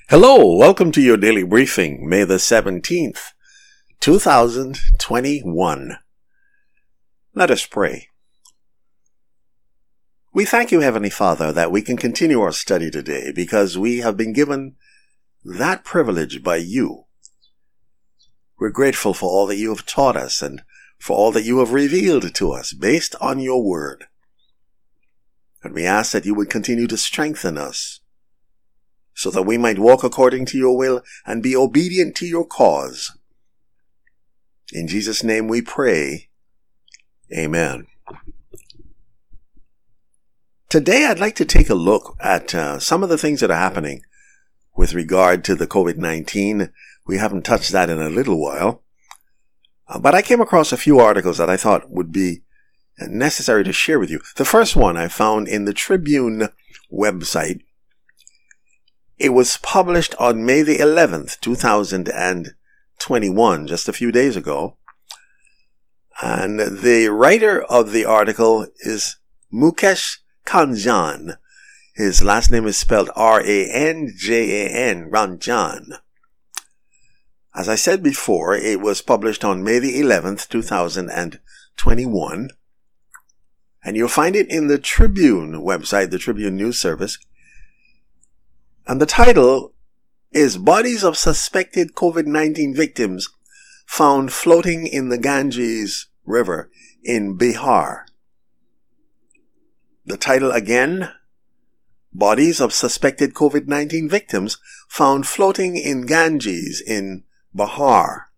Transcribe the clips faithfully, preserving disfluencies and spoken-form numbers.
Hello, welcome to your daily briefing, May the seventeenth, two thousand twenty-one. Let us pray. We thank you, Heavenly Father, that we can continue our study today because we have been given that privilege by you. We're grateful for all that you have taught us and for all that you have revealed to us based on your word. And we ask that you would continue to strengthen us so that we might walk according to your will and be obedient to your cause. In Jesus' name we pray. Amen. Today I'd like to take a look at uh, some of the things that are happening with regard to the covid nineteen. We haven't touched that in a little while. Uh, but I came across a few articles that I thought would be necessary to share with you. The first one I found in the Tribune website. It was published on May the eleventh, two thousand twenty-one, just a few days ago. And the writer of the article is Mukesh Ranjan. His last name is spelled R A N J A N, Ranjan. As I said before, it was published on May the eleventh, two thousand twenty-one. And you'll find it in the Tribune website, the Tribune News Service. And the title is Bodies of Suspected covid nineteen Victims Found Floating in the Ganges River in Bihar. The title again, Bodies of Suspected covid nineteen Victims Found Floating in Ganges in Bihar.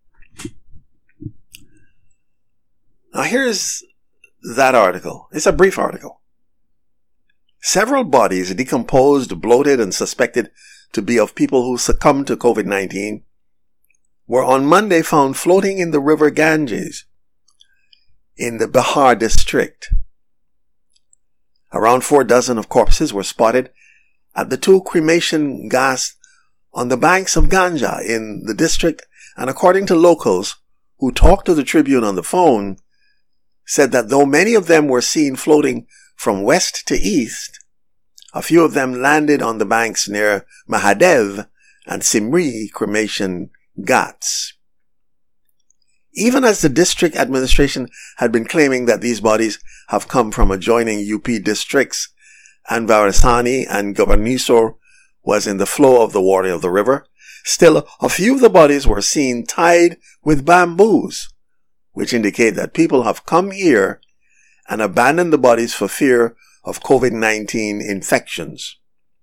Now here's that article. It's a brief article. Several bodies, decomposed, bloated, and suspected to be of people who succumbed to covid nineteen, were on Monday found floating in the river Ganges in the Bihar district. Around four dozen of corpses were spotted at the two cremation ghats on the banks of Ganga in the district, and according to locals who talked to the Tribune on the phone, said that though many of them were seen floating from west to east, a few of them landed on the banks near Mahadev and Simri cremation ghats. Even as the district administration had been claiming that these bodies have come from adjoining U P districts and Varisani and Bhubaneswar was in the flow of the water of the river, still a few of the bodies were seen tied with bamboos, which indicate that people have come here and abandoned the bodies for fear of covid nineteen infections.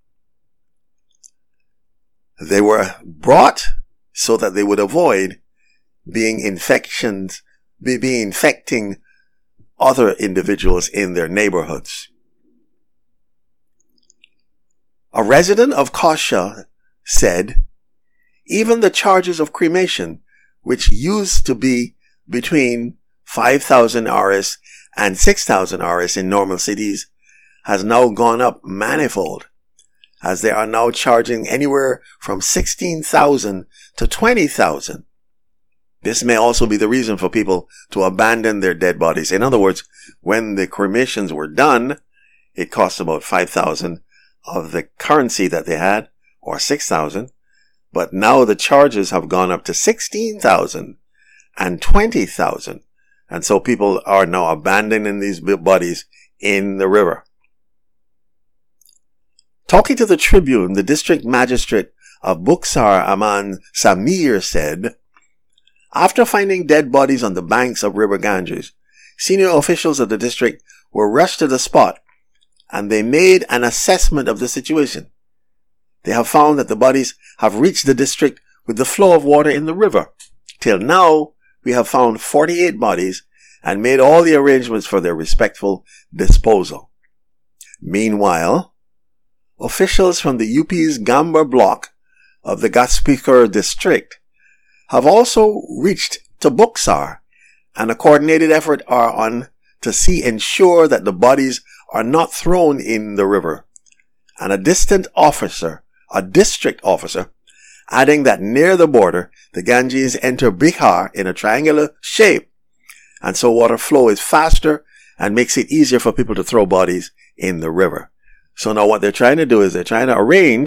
They were brought so that they would avoid being infections, be, be infecting other individuals in their neighborhoods. A resident of Kausha said, even the charges of cremation, which used to be between five thousand R S and six thousand R S in normal cities, has now gone up manifold, as they are now charging anywhere from sixteen thousand to twenty thousand. This may also be the reason for people to abandon their dead bodies. In other words, when the cremations were done, it cost about five thousand of the currency that they had, or six thousand, but now the charges have gone up to sixteen thousand and twenty thousand. And so people are now abandoning these bodies in the river. Talking to the Tribune, the district magistrate of Buxar, Aman Samir, said, after finding dead bodies on the banks of River Ganges, senior officials of the district were rushed to the spot and they made an assessment of the situation. They have found that the bodies have reached the district with the flow of water in the river. Till now, we have found forty-eight bodies and made all the arrangements for their respectful disposal. Meanwhile, officials from the U P's Gambar block of the Gatspikar district have also reached to Buxar, and a coordinated effort are on to see ensure that the bodies are not thrown in the river. And a distant officer, a district officer, adding that near the border, the Ganges enter Bihar in a triangular shape, and so water flow is faster and makes it easier for people to throw bodies in the river. So now what they're trying to do is they're trying to arrange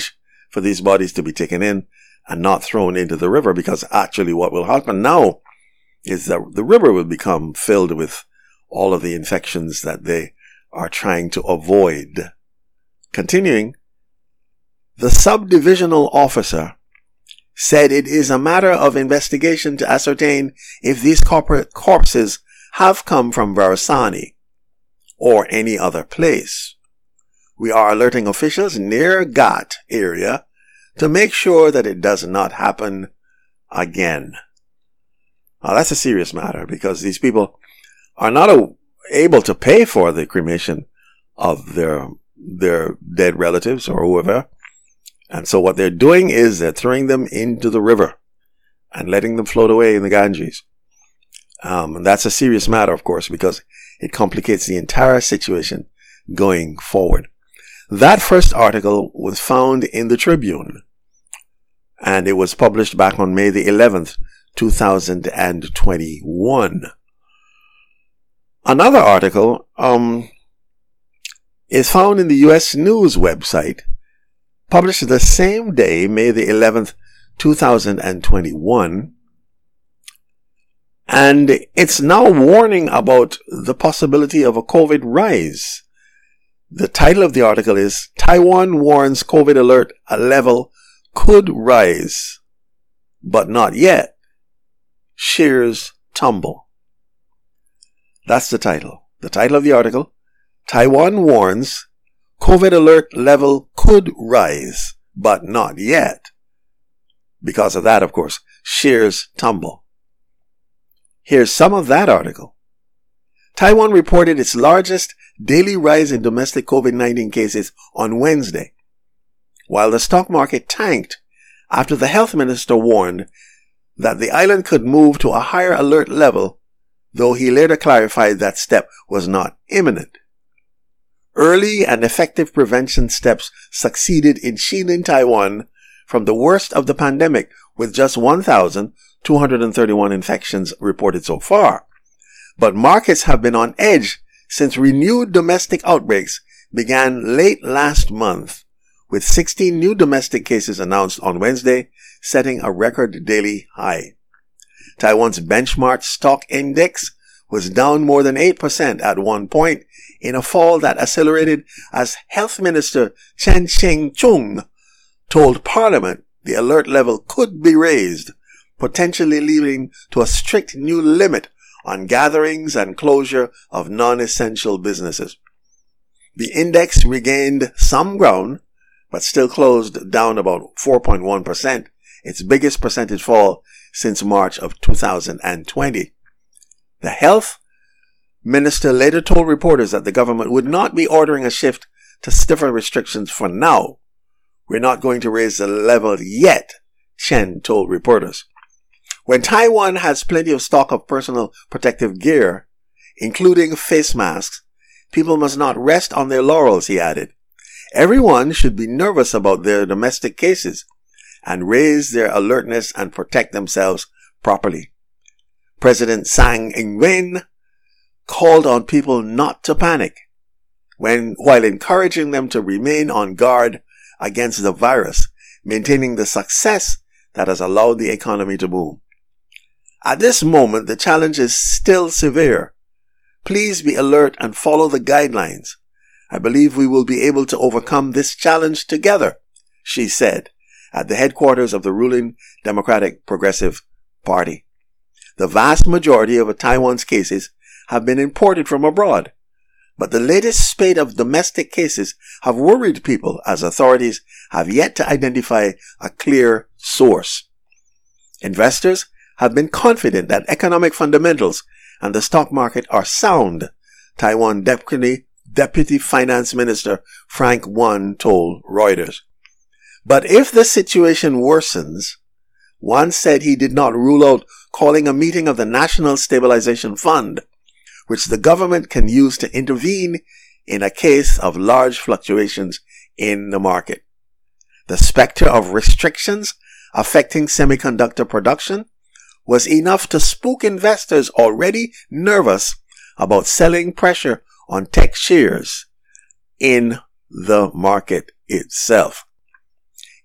for these bodies to be taken in and not thrown into the river, because actually what will happen now is that the river will become filled with all of the infections that they are trying to avoid. Continuing, the subdivisional officer said it is a matter of investigation to ascertain if these corporate corpses have come from Varasani or any other place. We are alerting officials near Ghat area to make sure that it does not happen again. Now, that's a serious matter, because these people are not a, able to pay for the cremation of their their dead relatives or whoever. And so what they're doing is they're throwing them into the river and letting them float away in the Ganges. Um, and that's a serious matter, of course, because it complicates the entire situation going forward. That first article was found in the Tribune, and it was published back on May the eleventh, two thousand twenty-one. Another article um, is found in the U S News website, published the same day, May the eleventh, two thousand twenty-one. And it's now warning about the possibility of a COVID rise. The title of the article is Taiwan Warns COVID Alert Level Could Rise, but Not Yet. Shares Tumble. That's the title. The title of the article, Taiwan Warns COVID Alert Level Could Rise, but Not Yet. Because of that, of course, shares tumble. Here's some of that article. Taiwan reported its largest daily rise in domestic COVID nineteen cases on Wednesday, while the stock market tanked after the health minister warned that the island could move to a higher alert level, though he later clarified that step was not imminent. Early and effective prevention steps succeeded in shielding Taiwan from the worst of the pandemic, with just one thousand two hundred thirty-one infections reported so far. But markets have been on edge since renewed domestic outbreaks began late last month, with sixteen new domestic cases announced on Wednesday, setting a record daily high. Taiwan's benchmark stock index was down more than eight percent at one point in a fall that accelerated as Health Minister Chen Shih-chung told Parliament the alert level could be raised, potentially leading to a strict new limit on gatherings and closure of non-essential businesses. The index regained some ground, but still closed down about four point one percent, its biggest percentage fall since March of two thousand twenty. The health minister later told reporters that the government would not be ordering a shift to stiffer restrictions for now. We're not going to raise the level yet, Chen told reporters. When Taiwan has plenty of stock of personal protective gear, including face masks, people must not rest on their laurels, he added. Everyone should be nervous about their domestic cases and raise their alertness and protect themselves properly. President Tsai Ing-wen called on people not to panic when, while encouraging them to remain on guard against the virus, maintaining the success that has allowed the economy to boom. At this moment, the challenge is still severe. Please be alert and follow the guidelines. I believe we will be able to overcome this challenge together, she said, at the headquarters of the ruling Democratic Progressive Party. The vast majority of Taiwan's cases have been imported from abroad, but the latest spate of domestic cases have worried people as authorities have yet to identify a clear source. Investors have been confident that economic fundamentals and the stock market are sound, Taiwan Deputy, Deputy Finance Minister Frank Wan told Reuters. But if the situation worsens, Wan said he did not rule out calling a meeting of the National Stabilization Fund, which the government can use to intervene in a case of large fluctuations in the market. The specter of restrictions affecting semiconductor production was enough to spook investors already nervous about selling pressure on tech shares in the market itself.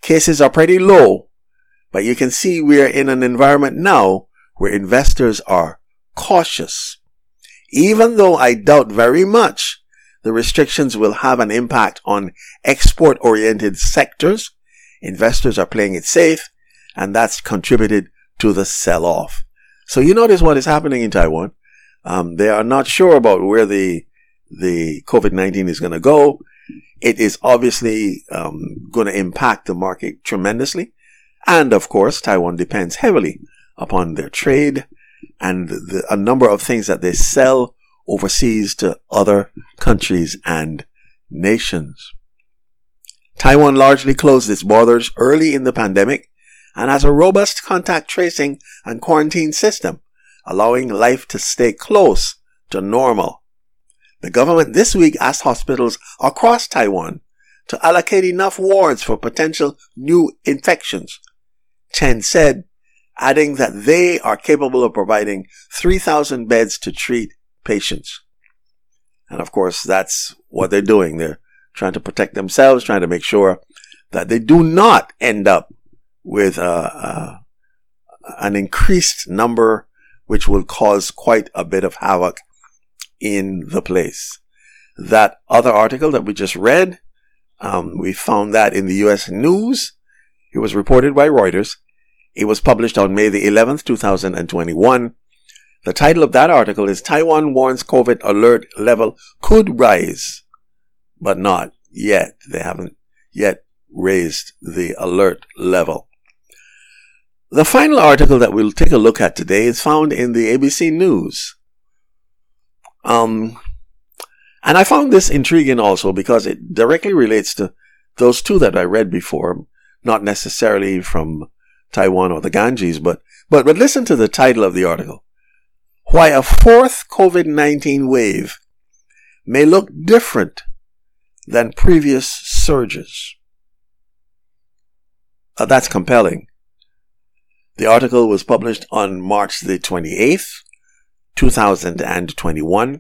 Cases are pretty low, but you can see we're in an environment now where investors are cautious. Even though I doubt very much the restrictions will have an impact on export-oriented sectors, investors are playing it safe, and that's contributed to the sell-off. So you notice what is happening in Taiwan. Um, they are not sure about where the the COVID nineteen is going to go. It is obviously um, going to impact the market tremendously. And of course, Taiwan depends heavily upon their trade and the, a number of things that they sell overseas to other countries and nations. Taiwan largely closed its borders early in the pandemic and has a robust contact tracing and quarantine system, allowing life to stay close to normal. The government this week asked hospitals across Taiwan to allocate enough wards for potential new infections. Chen said, adding that they are capable of providing three thousand beds to treat patients. And of course, that's what they're doing. They're trying to protect themselves, trying to make sure that they do not end up with uh, uh, an increased number, which will cause quite a bit of havoc in the place. That other article that we just read, um, we found that in the U S News. It was reported by Reuters. It was published on May the eleventh, two thousand twenty-one. The title of that article is Taiwan warns COVID alert level could rise, but not yet. They haven't yet raised the alert level. The final article that we'll take a look at today is found in the A B C News. Um, and I found this intriguing also because it directly relates to those two that I read before, not necessarily from Taiwan or the Ganges, but, but, but listen to the title of the article. Why a fourth COVID nineteen wave may look different than previous surges. Uh, that's compelling. The article was published on March the twenty-eighth, two thousand twenty-one.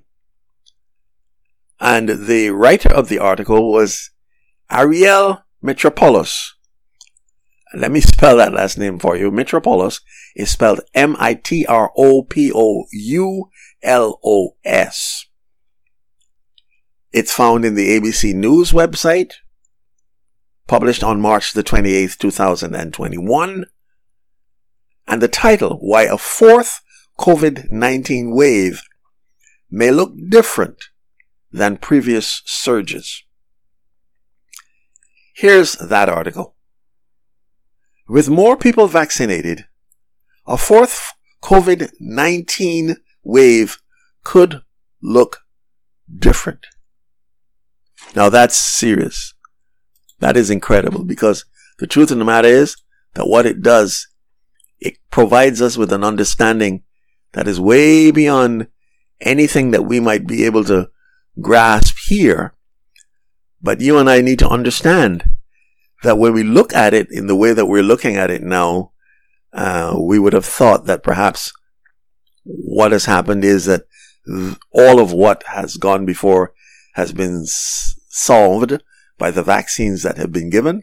And the writer of the article was Ariel Mitropoulos. Let me spell that last name for you. Mitropoulos is spelled M I T R O P O U L O S. It's found in the A B C News website, published on March the twenty-eighth, two thousand twenty-one. And the title, Why a Fourth COVID nineteen Wave May Look Different Than Previous Surges. Here's that article. With more people vaccinated, a fourth COVID nineteen wave could look different. Now that's serious. That is incredible because the truth of the matter is that what it does, it provides us with an understanding that is way beyond anything that we might be able to grasp here. But you and I need to understand that when we look at it in the way that we're looking at it now, uh, we would have thought that perhaps what has happened is that all of what has gone before has been s- solved by the vaccines that have been given.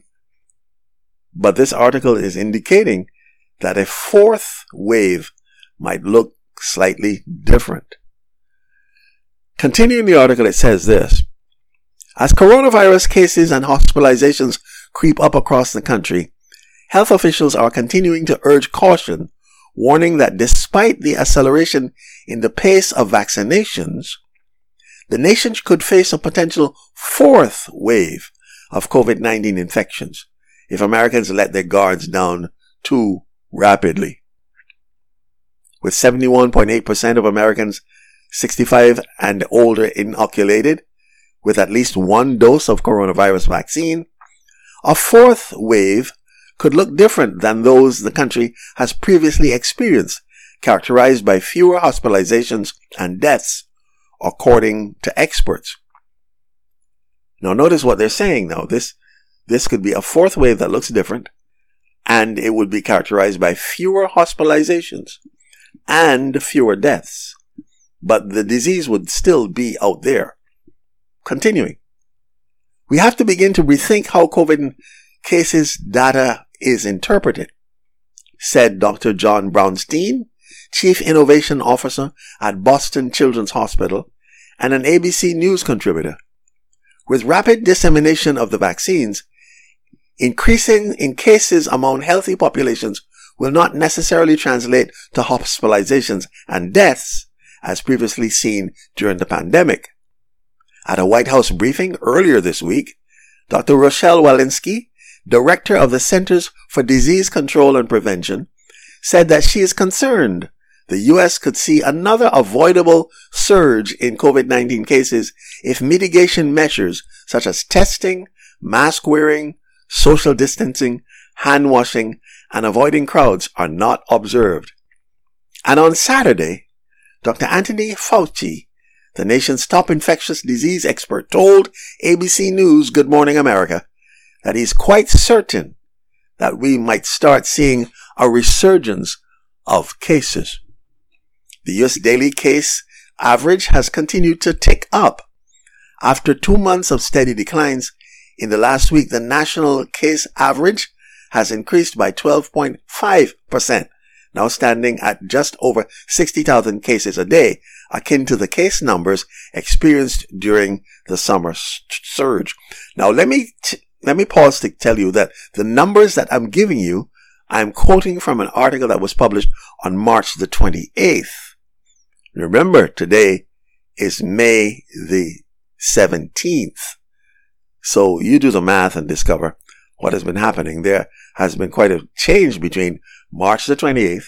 But this article is indicating that a fourth wave might look slightly different. Continuing the article, it says this. As coronavirus cases and hospitalizations creep up across the country, health officials are continuing to urge caution, warning that despite the acceleration in the pace of vaccinations, the nation could face a potential fourth wave of COVID nineteen infections if Americans let their guards down too rapidly. With seventy-one point eight percent of Americans sixty-five and older inoculated with at least one dose of coronavirus vaccine, a fourth wave could look different than those the country has previously experienced, characterized by fewer hospitalizations and deaths, according to experts. Now notice what they're saying now. This, this could be a fourth wave that looks different, and it would be characterized by fewer hospitalizations and fewer deaths. But the disease would still be out there. Continuing. We have to begin to rethink how COVID cases data is interpreted, said Doctor John Brownstein, Chief Innovation Officer at Boston Children's Hospital and an A B C News contributor. With rapid dissemination of the vaccines, increasing in cases among healthy populations will not necessarily translate to hospitalizations and deaths, as previously seen during the pandemic. At a White House briefing earlier this week, Doctor Rochelle Walensky, director of the Centers for Disease Control and Prevention, said that she is concerned the U S could see another avoidable surge in COVID nineteen cases if mitigation measures such as testing, mask wearing, social distancing, hand washing, and avoiding crowds are not observed. And on Saturday, Doctor Anthony Fauci, the nation's top infectious disease expert, told A B C News Good Morning America that he's quite certain that we might start seeing a resurgence of cases. The U S daily case average has continued to tick up. After two months of steady declines, in the last week the national case average has increased by twelve point five percent, now standing at just over sixty thousand cases a day, akin to the case numbers experienced during the summer surge. Now let me t- let me pause to tell you that the numbers that I'm giving you, I'm quoting from an article that was published on March the twenty-eighth. Remember, today is May the seventeenth. So you do the math and discover what has been happening. There has been quite a change between March the twenty-eighth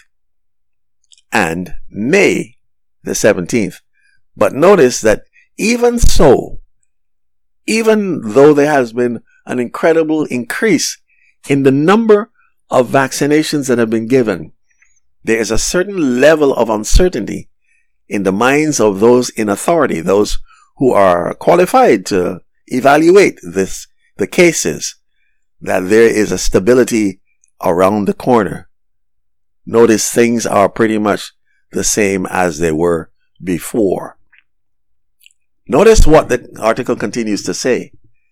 and May the seventeenth. But notice that even so, even though there has been an incredible increase in the number of vaccinations that have been given, there is a certain level of uncertainty in the minds of those in authority, those who are qualified to evaluate this, the cases, that there is a stability around the corner. Notice things are pretty much the same as they were before. Notice what the article continues to say.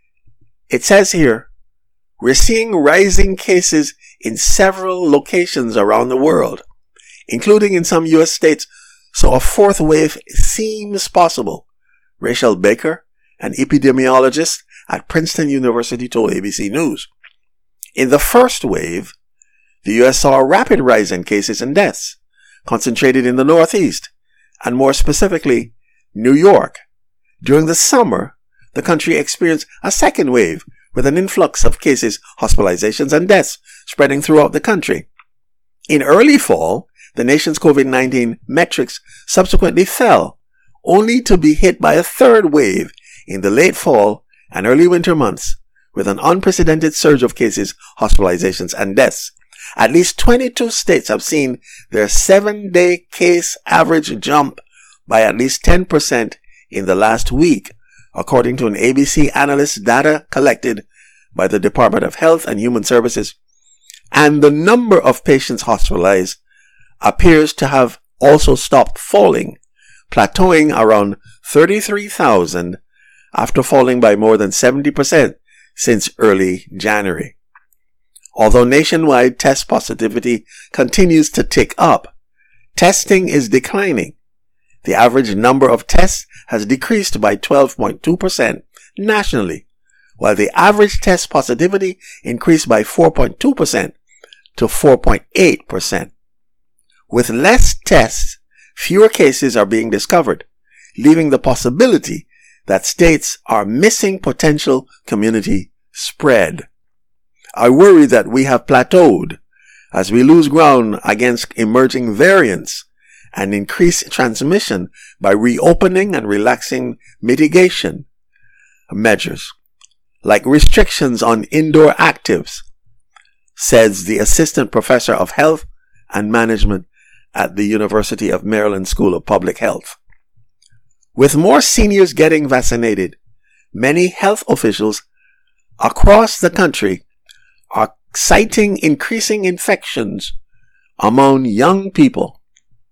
It says here, we're seeing rising cases in several locations around the world, including in some U S states, so a fourth wave seems possible. Rachel Baker, an epidemiologist at Princeton University, told A B C News. In the first wave, the U S saw a rapid rise in cases and deaths, concentrated in the Northeast, and more specifically, New York. During the summer, the country experienced a second wave with an influx of cases, hospitalizations, and deaths spreading throughout the country. In early fall, the nation's COVID nineteen metrics subsequently fell, only to be hit by a third wave in the late fall and early winter months, with an unprecedented surge of cases, hospitalizations, and deaths. At least twenty-two states have seen their seven-day case average jump by at least ten percent in the last week, according to an A B C analyst data collected by the Department of Health and Human Services. And the number of patients hospitalized appears to have also stopped falling, plateauing around thirty-three thousand after falling by more than seventy percent since early January. Although nationwide test positivity continues to tick up, testing is declining. The average number of tests has decreased by twelve point two percent nationally, while the average test positivity increased by four point two percent to four point eight percent. With less tests, fewer cases are being discovered, leaving the possibility that states are missing potential community spread. I worry that we have plateaued as we lose ground against emerging variants and increase transmission by reopening and relaxing mitigation measures, like restrictions on indoor actives, says the Assistant Professor of Health and Management at the University of Maryland School of Public Health. With more seniors getting vaccinated, many health officials across the country are citing increasing infections among young people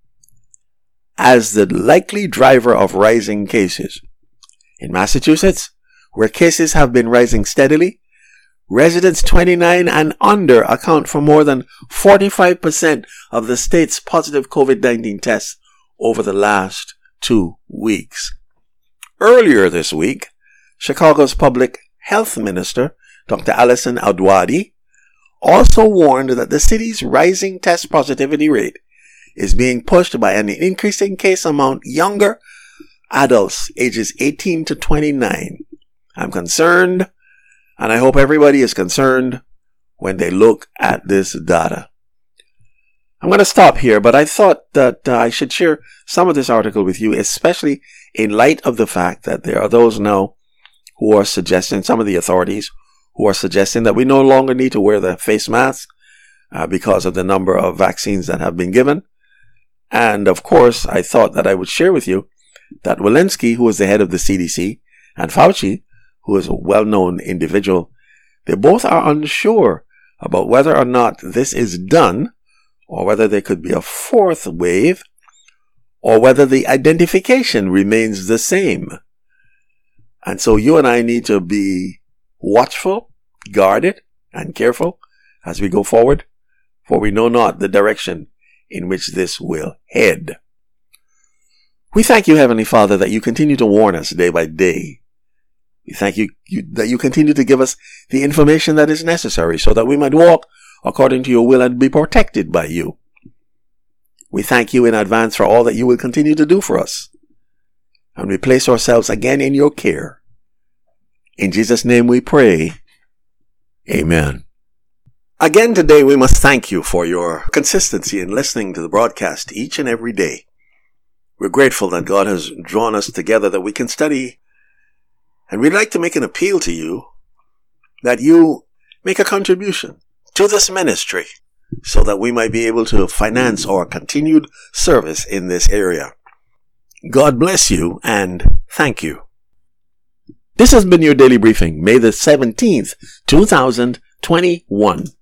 as the likely driver of rising cases. In Massachusetts, where cases have been rising steadily, Residents twenty-nine and under account for more than forty-five percent of the state's positive COVID nineteen tests over the last two weeks. Earlier this week, Chicago's public health minister, Doctor Alison Adwadi, also warned that the city's rising test positivity rate is being pushed by an increasing case among younger adults ages eighteen to twenty-nine. I'm concerned, and I hope everybody is concerned when they look at this data. I'm going to stop here, but I thought that uh, I should share some of this article with you, especially in light of the fact that there are those now who are suggesting, some of the authorities who are suggesting that we no longer need to wear the face mask uh, because of the number of vaccines that have been given. And of course, I thought that I would share with you that Walensky, who is the head of the C D C, and Fauci, who is a well-known individual, they both are unsure about whether or not this is done, or whether there could be a fourth wave, or whether the identification remains the same. And so you and I need to be watchful, guarded, and careful as we go forward, for we know not the direction in which this will head. We thank you, Heavenly Father, that you continue to warn us day by day. We thank you, you that you continue to give us the information that is necessary so that we might walk according to your will and be protected by you. We thank you in advance for all that you will continue to do for us. And we place ourselves again in your care. In Jesus' name we pray. Amen. Again today we must thank you for your consistency in listening to the broadcast each and every day. We're grateful that God has drawn us together that we can study, and we'd like to make an appeal to you that you make a contribution to this ministry so that we might be able to finance our continued service in this area. God bless you and thank you. This has been your daily briefing, May the seventeenth, two thousand twenty-one.